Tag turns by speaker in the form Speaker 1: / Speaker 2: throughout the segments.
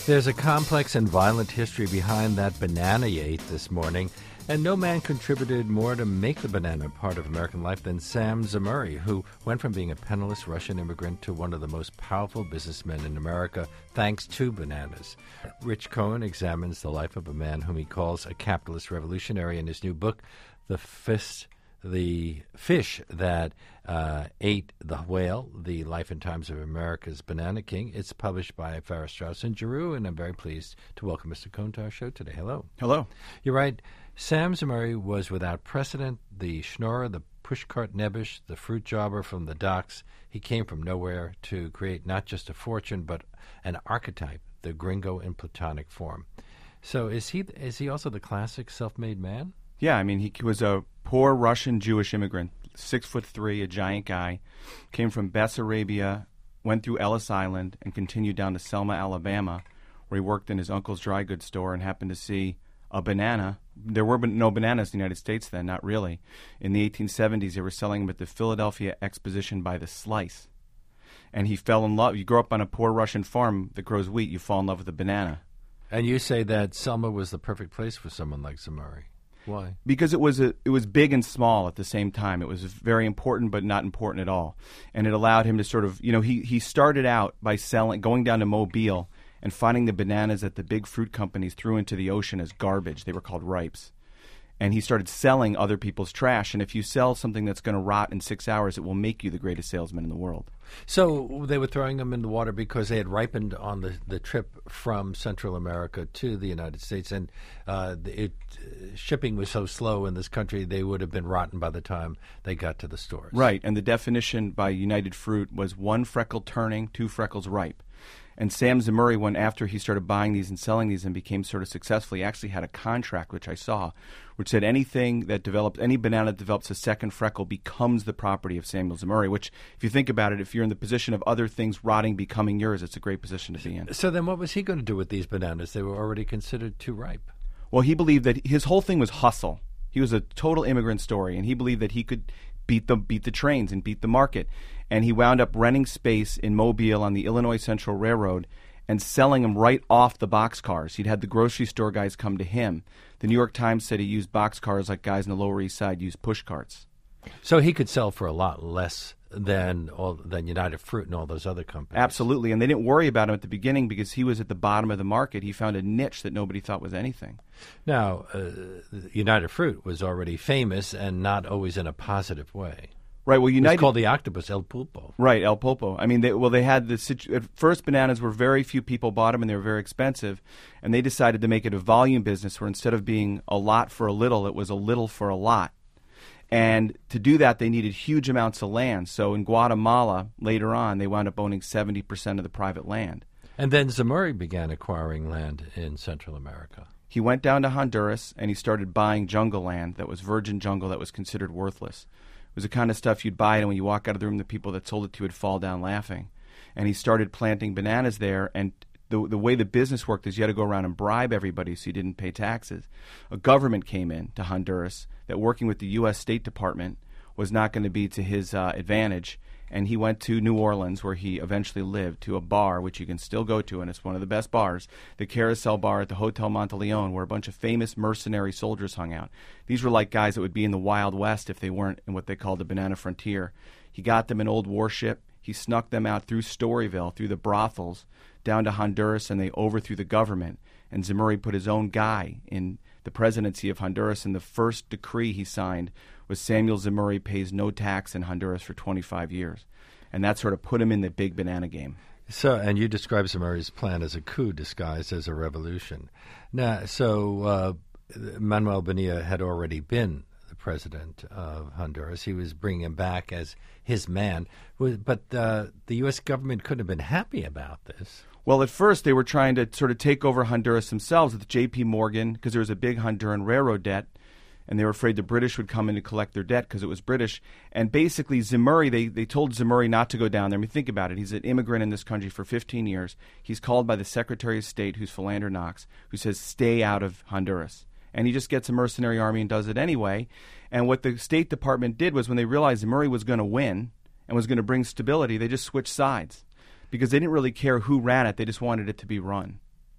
Speaker 1: There's a complex and violent history behind that banana you ate this morning, and no man contributed more to make the banana part of American life than Sam Zemurray, who went from being a penniless Russian immigrant to one of the most powerful businessmen in America thanks to bananas. Rich Cohen examines the life of a man whom he calls a capitalist revolutionary in his new book, The Fish That Ate the Whale, The Life and Times of America's Banana King. It's published by Farrar, Straus and Giroux, and I'm very pleased to welcome Mr. Cohen to our show today. Hello.
Speaker 2: Hello.
Speaker 1: You're right. Sam Zemurray was without precedent, the schnorrer, the pushcart nebbish, the fruit jobber from the docks. He came from nowhere to create not just a fortune, but an archetype, the gringo in platonic form. So is he also the classic self-made man?
Speaker 2: Yeah, I mean, he was a poor Russian Jewish immigrant, 6'3", a giant guy, came from Bessarabia, went through Ellis Island, and continued down to Selma, Alabama, where he worked in his uncle's dry goods store and happened to see a banana. There were no bananas in the United States then, not really. In the 1870s, they were selling them at the Philadelphia Exposition by the slice. And he fell in love. You grow up on a poor Russian farm that grows wheat, you fall in love with a banana.
Speaker 1: And you say that Selma was the perfect place for someone like Zemurray. Why? Because
Speaker 2: it was big and small at the same time. It was very important, but not important at all. And it allowed him to sort of, he started out by going down to Mobile and finding the bananas that the big fruit companies threw into the ocean as garbage. They were called ripes. And he started selling other people's trash. And if you sell something that's going to rot in 6 hours, it will make you the greatest salesman in the world.
Speaker 1: So they were throwing them in the water because they had ripened on the trip from Central America to the United States. And shipping was so slow in this country, they would have been rotten by the time they got to the stores.
Speaker 2: Right. And the definition by United Fruit was 1 freckle turning, 2 freckles ripe. And Sam Zemurray, when after he started buying these and selling these and became sort of successful, he actually had a contract, which I saw, which said any banana that develops a second freckle becomes the property of Samuel Zemurray, which, if you think about it, if you're in the position of other things rotting becoming yours, it's a great position to be in.
Speaker 1: So then what was he going to do with these bananas? They were already considered too ripe.
Speaker 2: Well, he believed that his whole thing was hustle. He was a total immigrant story, and he believed that he could beat the trains and beat the market. And he wound up renting space in Mobile on the Illinois Central Railroad and selling them right off the boxcars. He'd had the grocery store guys come to him. The New York Times said he used boxcars like guys in the Lower East Side used push carts.
Speaker 1: So he could sell for a lot less than United Fruit and all those other companies.
Speaker 2: Absolutely, and they didn't worry about him at the beginning because he was at the bottom of the market. He found a niche that nobody thought was anything.
Speaker 1: Now, United Fruit was already famous and not always in a positive way.
Speaker 2: Right. Well, United.
Speaker 1: It's called the octopus, El Pulpo.
Speaker 2: Right, El Pulpo. I mean, they had at first bananas were very few people bought them and they were very expensive, and they decided to make it a volume business where instead of being a lot for a little, it was a little for a lot. And to do that, they needed huge amounts of land. So in Guatemala, later on, they wound up owning 70% of the private land.
Speaker 1: And then Zemurray began acquiring land in Central America.
Speaker 2: He went down to Honduras and he started buying jungle land that was virgin jungle that was considered worthless. It was the kind of stuff you'd buy, and when you walk out of the room, the people that sold it to you would fall down laughing. And he started planting bananas there, and the way the business worked is you had to go around and bribe everybody so you didn't pay taxes. A government came in to Honduras that working with the U.S. State Department was not going to be to his advantage, and he went to New Orleans, where he eventually lived, to a bar, which you can still go to, and it's one of the best bars, the Carousel Bar at the Hotel Monteleone, where a bunch of famous mercenary soldiers hung out. These were like guys that would be in the Wild West if they weren't in what they called the Banana Frontier. He got them an old warship. He snuck them out through Storyville, through the brothels, down to Honduras, and they overthrew the government. And Zemurray put his own guy in the presidency of Honduras, and the first decree he signed was Samuel Zemurray pays no tax in Honduras for 25 years. And that sort of put him in the big banana game.
Speaker 1: So, and you describe Zemurray's plan as a coup disguised as a revolution. Now, so Manuel Bonilla had already been the president of Honduras. He was bringing him back as his man. But the U.S. government couldn't have been happy about this.
Speaker 2: Well, at first they were trying to sort of take over Honduras themselves with J.P. Morgan because there was a big Honduran railroad debt, and they were afraid the British would come in to collect their debt because it was British. And basically Zemurray, they told Zemurray not to go down there. I mean, think about it. He's an immigrant in this country for 15 years. He's called by the Secretary of State, who's Philander Knox, who says, stay out of Honduras. And he just gets a mercenary army and does it anyway. And what the State Department did was when they realized Zemurray was going to win and was going to bring stability, they just switched sides because they didn't really care who ran it. They just wanted it to be run.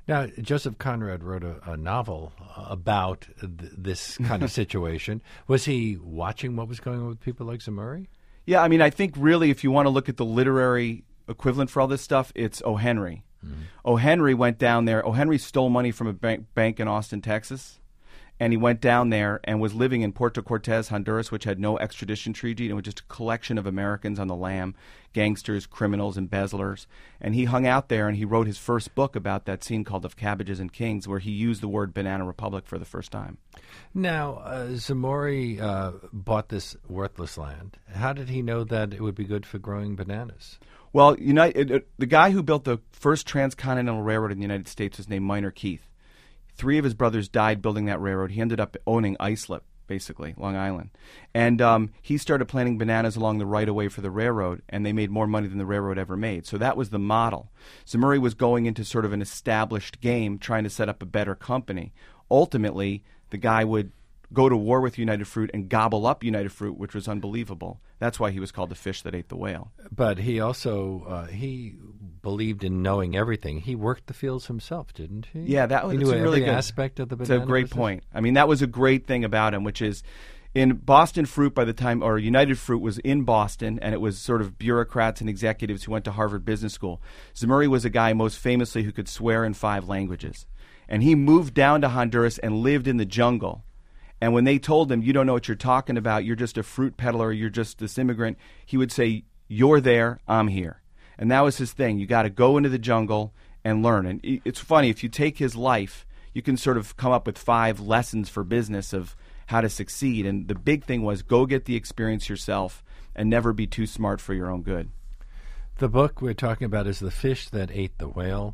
Speaker 1: Now, Joseph Conrad wrote a novel about this kind of situation. Was he watching what was going on with people like Zemurray?
Speaker 2: Yeah, I mean, I think really if you want to look at the literary equivalent for all this stuff, it's O. Henry. Mm-hmm. O. Henry went down there. O. Henry stole money from a bank in Austin, Texas, and he went down there and was living in Puerto Cortez, Honduras, which had no extradition treaty, and it was just a collection of Americans on the lam, gangsters, criminals, embezzlers. And he hung out there, and he wrote his first book about that scene called Of Cabbages and Kings, where he used the word Banana Republic for the first time.
Speaker 1: Now, Zemurray bought this worthless land. How did he know that it would be good for growing bananas?
Speaker 2: Well, the guy who built the first transcontinental railroad in the United States was named Minor Keith. 3 of his brothers died building that railroad. He ended up owning Islip, basically, Long Island. And he started planting bananas along the right-of-way for the railroad, and they made more money than the railroad ever made. So that was the model. Zemurray was going into sort of an established game, trying to set up a better company. Ultimately, the guy would go to war with United Fruit and gobble up United Fruit, which was unbelievable. That's why he was called the fish that ate the whale.
Speaker 1: But he also he believed in knowing everything. He worked the fields himself, didn't he?
Speaker 2: Yeah,
Speaker 1: he knew
Speaker 2: really
Speaker 1: every
Speaker 2: good
Speaker 1: aspect of the banana.
Speaker 2: It's a great
Speaker 1: business.
Speaker 2: point. I mean, that was a great thing about him, which is in Boston Fruit by the time, or United Fruit was in Boston, and it was sort of bureaucrats and executives who went to Harvard Business School. Zemurray was a guy most famously who could swear in 5 languages. And he moved down to Honduras and lived in the jungle. And when they told him, you don't know what you're talking about, you're just a fruit peddler, you're just this immigrant, he would say, you're there, I'm here. And that was his thing. You got to go into the jungle and learn. And it's funny, if you take his life, you can sort of come up with 5 lessons for business of how to succeed. And the big thing was go get the experience yourself and never be too smart for your own good.
Speaker 1: The book we're talking about is The Fish That Ate the Whale,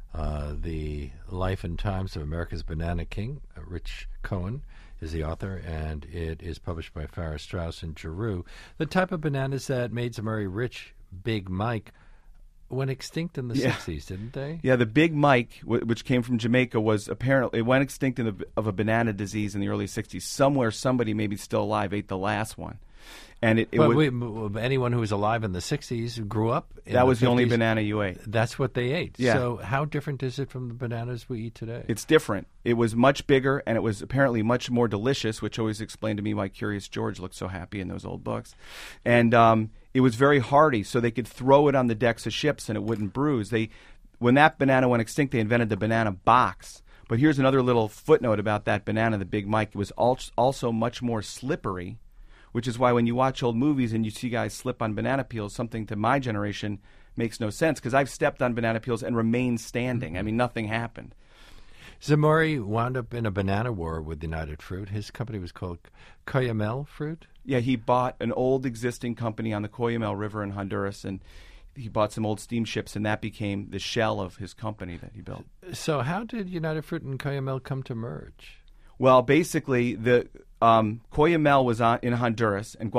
Speaker 1: The Life and Times of America's Banana King. Rich Cohen is the author, and it is published by Farrar, Straus and Giroux. The type of bananas that made Zemurray rich, Big Mike, went extinct in the 60s, didn't they?
Speaker 2: Yeah, the Big Mike, which came from Jamaica, was apparently, it went extinct of a banana disease in the early 60s. Somewhere, somebody maybe still alive ate the last one. And
Speaker 1: anyone who was alive in the 60s grew up in
Speaker 2: that was
Speaker 1: the 50s.
Speaker 2: The only banana you ate.
Speaker 1: That's what they ate.
Speaker 2: Yeah.
Speaker 1: So how different is it from the bananas we eat today?
Speaker 2: It's different. It was much bigger, and it was apparently much more delicious, which always explained to me why Curious George looked so happy in those old books. And it was very hardy, so they could throw it on the decks of ships and it wouldn't bruise. When that banana went extinct, they invented the banana box. But here's another little footnote about that banana, the Big Mike. It was also much more slippery, which is why when you watch old movies and you see guys slip on banana peels, something to my generation makes no sense, because I've stepped on banana peels and remained standing. I mean, nothing happened.
Speaker 1: Zemurray wound up in a banana war with United Fruit. His company was called Cuyamel Fruit.
Speaker 2: Yeah, he bought an old existing company on the Cuyamel River in Honduras, and he bought some old steamships, and that became the shell of his company that he built.
Speaker 1: So how did United Fruit and Cuyamel come to merge?
Speaker 2: Well, basically, the Cuyamel was in Honduras, and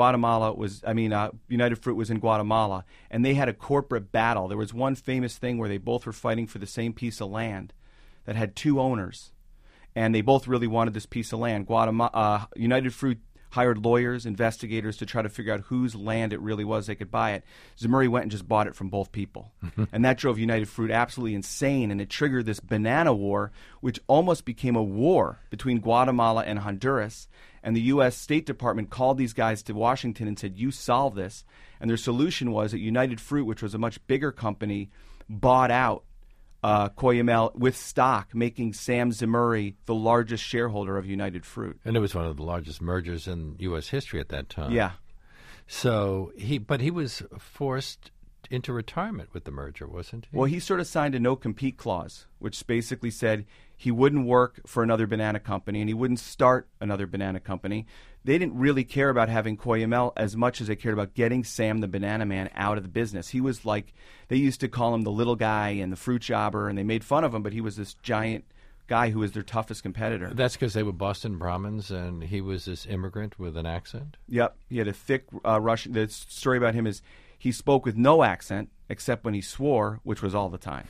Speaker 2: United Fruit was in Guatemala, and they had a corporate battle. There was one famous thing where they both were fighting for the same piece of land that had 2 owners, and they both really wanted this piece of land. United Fruit hired lawyers, investigators to try to figure out whose land it really was they could buy it. Zemurray went and just bought it from both people. And that drove United Fruit absolutely insane, and it triggered this banana war, which almost became a war between Guatemala and Honduras. And the U.S. State Department called these guys to Washington and said, you solve this. And their solution was that United Fruit, which was a much bigger company, bought out Cuyamel with stock, making Sam Zemurray the largest shareholder of United Fruit.
Speaker 1: And it was one of the largest mergers in U.S. history at that time.
Speaker 2: Yeah.
Speaker 1: So he was forced into retirement with the merger, wasn't he?
Speaker 2: Well, he sort of signed a no-compete clause, which basically said he wouldn't work for another banana company and he wouldn't start another banana company. They didn't really care about having Cuyamel as much as they cared about getting Sam the Banana Man out of the business. He was like, they used to call him the little guy and the fruit jobber, and they made fun of him, but he was this giant guy who was their toughest competitor.
Speaker 1: That's because they were Boston Brahmins, and he was this immigrant with an accent?
Speaker 2: Yep. He had a thick Russian. The story about him is he spoke with no accent, except when he swore, which was all the time.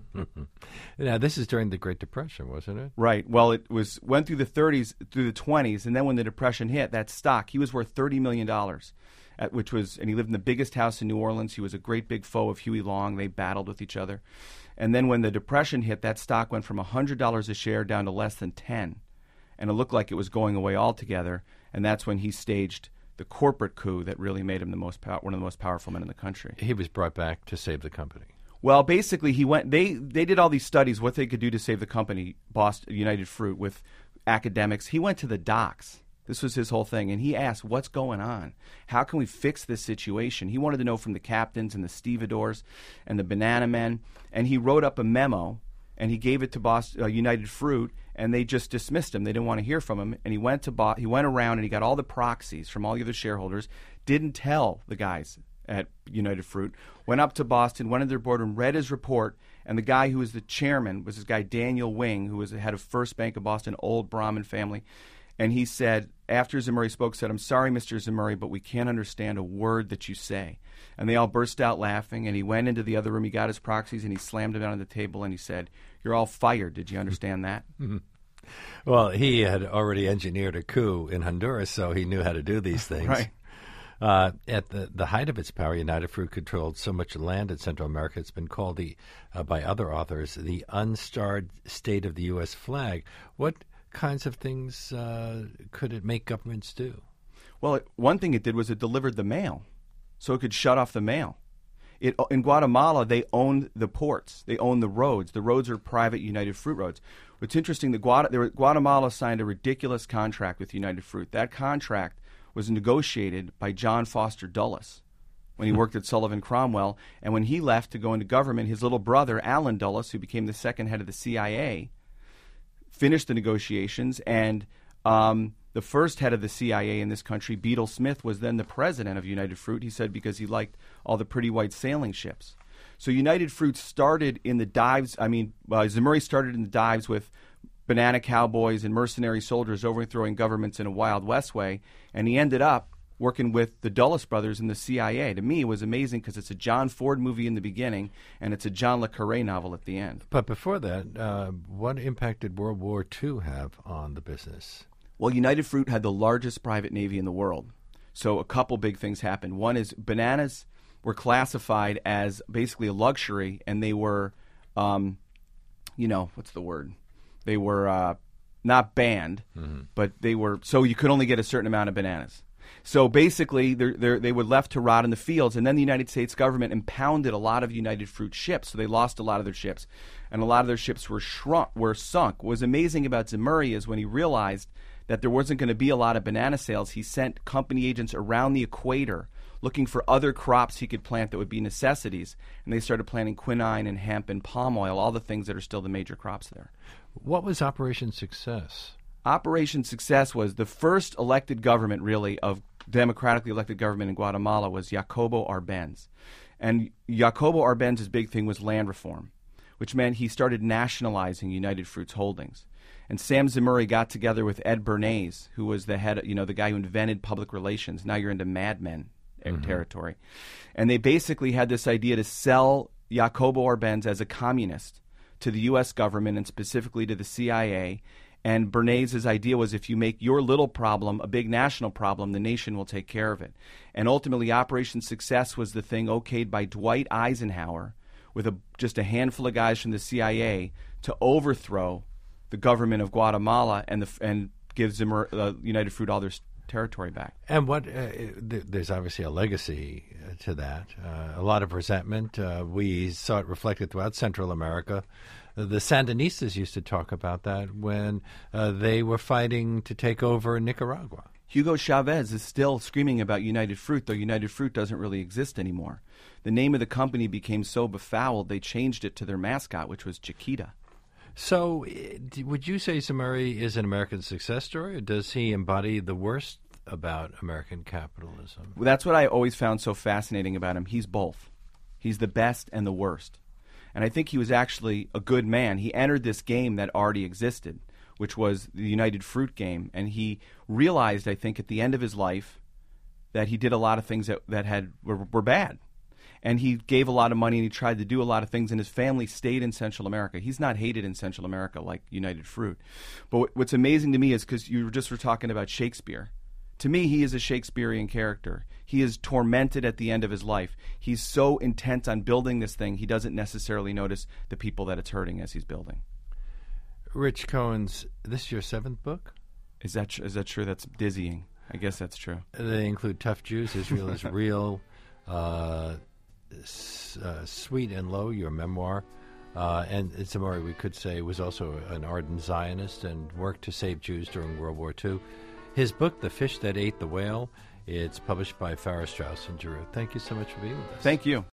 Speaker 1: Now, this is during the Great Depression, wasn't it?
Speaker 2: Right. Well, went through the 30s, through the 20s, and then when the Depression hit, that stock, he was worth $30 million, and he lived in the biggest house in New Orleans. He was a great big foe of Huey Long. They battled with each other. And then when the Depression hit, that stock went from $100 a share down to less than 10, and it looked like it was going away altogether. And that's when he staged the corporate coup that really made him one of the most powerful men in the country.
Speaker 1: He was brought back to save the company.
Speaker 2: Well, basically, he went. They did all these studies, what they could do to save the company, United Fruit, with academics. He went to the docks. This was his whole thing, and he asked, "What's going on? How can we fix this situation?" He wanted to know from the captains and the stevedores and the banana men, and he wrote up a memo, and he gave it to United Fruit, and they just dismissed him. They didn't want to hear from him, and he went around and he got all the proxies from all the other shareholders, didn't tell the guys at United Fruit, went up to Boston, went into their boardroom, read his report, and the guy who was the chairman was this guy Daniel Wing, who was the head of First Bank of Boston, old Brahmin family, and he said, after Zemurray spoke, said, "I'm sorry, Mr. Zemurray, but we can't understand a word that you say." And they all burst out laughing, and he went into the other room, he got his proxies, and he slammed them down on the table, and he said, "You're all fired. Did you understand that?"
Speaker 1: Well, he had already engineered a coup in Honduras, so he knew how to do these things.
Speaker 2: Right.
Speaker 1: At the height of its power, United Fruit controlled so much land in Central America, it's been called by other authors, the unstarred state of the U.S. flag. What kinds of things could it make governments do?
Speaker 2: Well, one thing it did was it delivered the mail, so it could shut off the mail. In Guatemala, they owned the ports. They owned the roads. The roads are private United Fruit roads. What's interesting, Guatemala signed a ridiculous contract with United Fruit. That contract was negotiated by John Foster Dulles when he worked at Sullivan Cromwell. And when he left to go into government, his little brother, Allen Dulles, who became the second head of the CIA, finished the negotiations. And the first head of the CIA in this country, Beadle Smith, was then the president of United Fruit. He said because he liked all the pretty white sailing ships. So United Fruit started in the dives. Zemurray started in the dives with banana cowboys and mercenary soldiers overthrowing governments in a Wild West way, and he ended up working with the Dulles brothers in the CIA. To me, it was amazing because it's a John Ford movie in the beginning, and it's a John le Carré novel at the end.
Speaker 1: But before that, what impact did World War II have on the business?
Speaker 2: Well, United Fruit had the largest private navy in the world. So a couple big things happened. One is bananas were classified as basically a luxury, and they were, what's the word? They were not banned, but they were, so you could only get a certain amount of bananas. So basically, they were left to rot in the fields, and then the United States government impounded a lot of United Fruit ships, so they lost a lot of their ships, and a lot of their ships were sunk. What was amazing about Zemurray is when he realized that there wasn't going to be a lot of banana sales, he sent company agents around the equator looking for other crops he could plant that would be necessities, and they started planting quinine and hemp and palm oil, all the things that are still the major crops there.
Speaker 1: What was Operation Success?
Speaker 2: Operation Success was the first elected government, really, of democratically elected government in Guatemala was Jacobo Arbenz. And Jacobo Arbenz's big thing was land reform, which meant he started nationalizing United Fruit's holdings. And Sam Zemurray got together with Ed Bernays, who was the head, the guy who invented public relations. Now you're into Mad Men territory. And they basically had this idea to sell Jacobo Arbenz as a communist to the U.S. government and specifically to the CIA. And Bernays' idea was if you make your little problem a big national problem, the nation will take care of it. And ultimately, Operation Success was the thing okayed by Dwight Eisenhower with just a handful of guys from the CIA to overthrow the government of Guatemala and give United Fruit all their territory back.
Speaker 1: And there's obviously a legacy to that. A lot of resentment. We saw it reflected throughout Central America. The Sandinistas used to talk about that when they were fighting to take over Nicaragua.
Speaker 2: Hugo Chavez is still screaming about United Fruit, though United Fruit doesn't really exist anymore. The name of the company became so befouled, they changed it to their mascot, which was Chiquita.
Speaker 1: So would you say Zemurray is an American success story, or does he embody the worst about American capitalism?
Speaker 2: Well, that's what I always found so fascinating about him. He's both. He's the best and the worst. And I think he was actually a good man. He entered this game that already existed, which was the United Fruit game. And he realized, I think, at the end of his life that he did a lot of things that were bad. And he gave a lot of money, and he tried to do a lot of things, and his family stayed in Central America. He's not hated in Central America like United Fruit. But what's amazing to me is, because you just were talking about Shakespeare. To me, he is a Shakespearean character. He is tormented at the end of his life. He's so intent on building this thing, he doesn't necessarily notice the people that it's hurting as he's building.
Speaker 1: Rich Cohen's, this is your 7th book?
Speaker 2: Is that true? That's dizzying. I guess that's true.
Speaker 1: They include Tough Jews, Israel is Real, Sweet and Low, your memoir. And Zamori, we could say, was also an ardent Zionist and worked to save Jews during World War II. His book, The Fish That Ate the Whale, it's published by Farrar, Straus and Giroux. Thank you so much for being with us.
Speaker 2: Thank you.